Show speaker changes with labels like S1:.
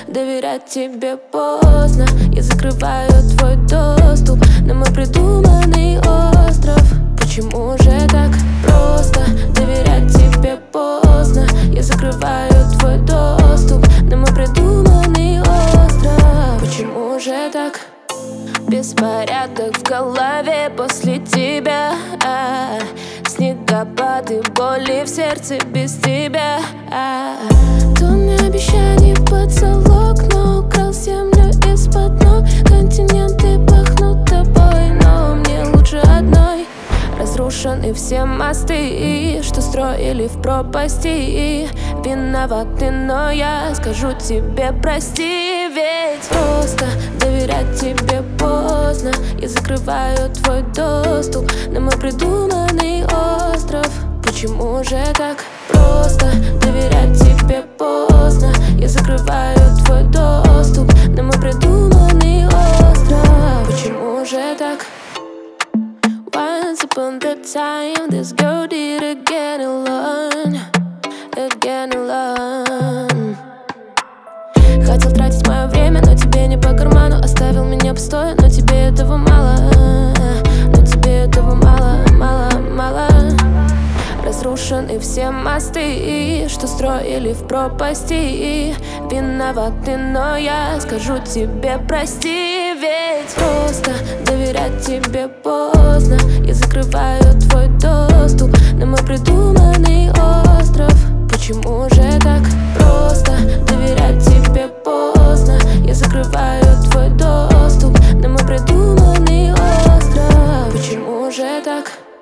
S1: доверять тебе поздно. Я закрываю твой доступ на мой придуманный остров. Почему же так просто доверять тебе поздно? Я закрываю твой доступ на мой придуманный остров. Почему же так? Беспорядок в голове после тебя, снегопады, боли в сердце без тебя. Тонны обещаний под залог, но украл землю из-под ног. Континенты пахнут тобой, но мне лучше одной. Разрушены все мосты, что строили в пропасти. Виноваты, но я скажу тебе прости. Ведь просто доверять тебе поздно. Я закрываю твой доступ на мой придуманный остров. Почему же так просто доверять тебе поздно? Я закрываю твой доступ на мой придуманный остров. Почему же так? Once upon a time, this girl did again alone. Хотел тратить мое время, но тебе не по карману. Оставил меня пустое, но тебе этого мало. Но тебе этого мало, мало, мало. Разрушены все мосты, что строили в пропасти. Виноваты, но я скажу тебе прости. Ведь просто доверять тебе поздно. Я закрываю твой доступ на мой придуманный остров. Почему же так просто доверять тебе поздно? Я закрываю твой доступ на мой придуманный остров. Почему же так?